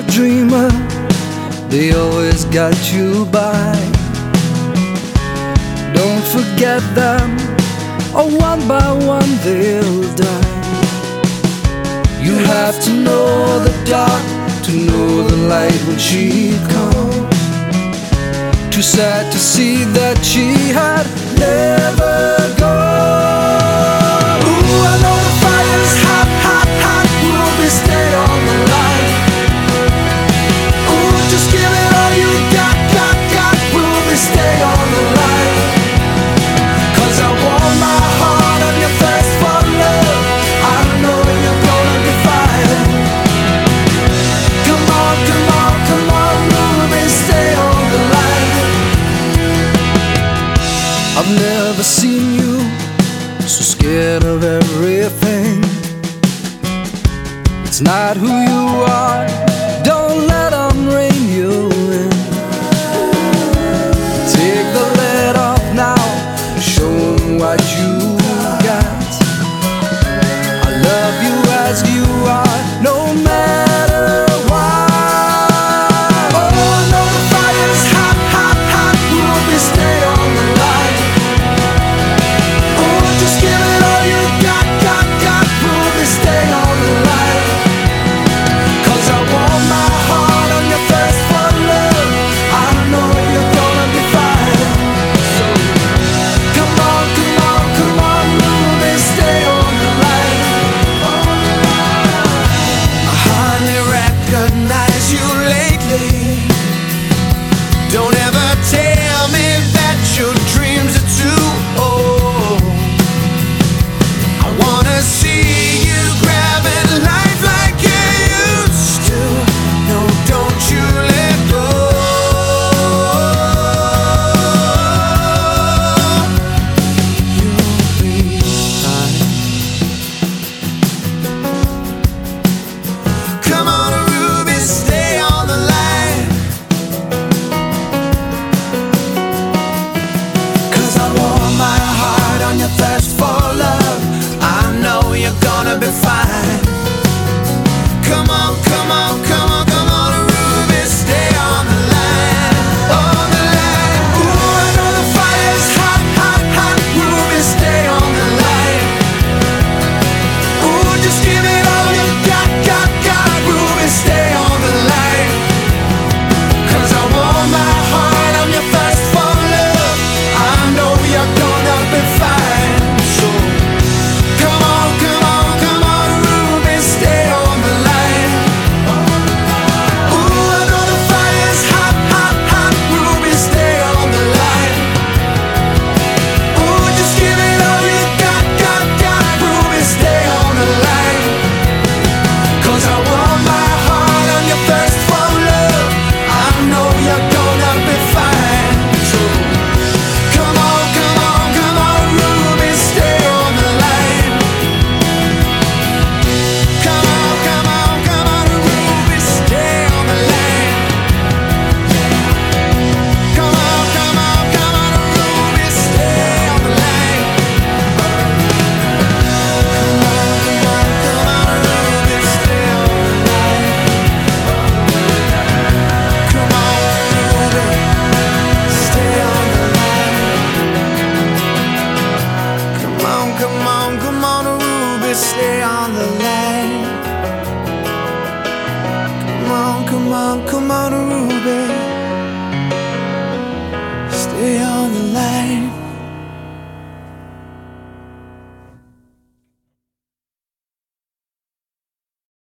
a dreamer, they always got you by. Don't forget them, or one by one they'll die. You have to know the dark to know the light when she comes. Too sad to see that she had never gone. Ooh, I know the fire's hot, hot, hot. Ruby, stay on the line. Ooh, just give it all you got, got, got. Ruby, stay on the line. 'Cause I want my heart on your thirst for love. I know you're gonna be fine. Come on, come on, come on, Ruby, stay on the line. I've never seen you so scared of everything. It's not who you are, don't let them rein you in. Take the lid off now, show them what you got. I love you as you are, no matter what. Oh, no, the fire's hot, hot, hot. Ruby, stay on the line. Oh, just give it all you got, got, got. Ruby, stay on the line. 'Cause I want my heart on your thirst for love. I know you're gonna be fine. So come on, come on, come on, Ruby, stay on the line. I hardly recognize you lately. Don't ever tell me that your dreams are too old. I wanna see you grabbing life like you used to. No, don't you let go. You'll be fine. Come on, Ruby, stay on the line. 'Cause I want my heart on your thirst for love. I know you're gonna be fine. Come on, come on, come on, come on, Ruby, stay on the line. On the line. Ooh, I know the fire's hot, hot, hot. Ruby, stay on the line. Ooh, just give it all you got, got, got. Ruby, stay on the line. 'Cause I want my heart on your thirst for love. I know you're gonna be fine. So come on, come on, come on, Ruby, stay on the line. Ooh, I know the fire's hot, hot, hot. Ruby, stay on the line. Ooh, just give it all you got, got, got. Ruby, stay on the line. 'Cause I want my heart on your thirst for love. I know you're gonna be fine. So come on, come on, come on, Ruby, stay on the line. Come on, come on, come on, Ruby, stay on the line. Come on, come on, come on, Ruby, stay on the line. Come on, come on, come on, Ruby, stay on the line. Come on, Ruby, stay on the line. Come on, come on, come on, Ruby, stay on the line. Come on, come on, come on, Ruby.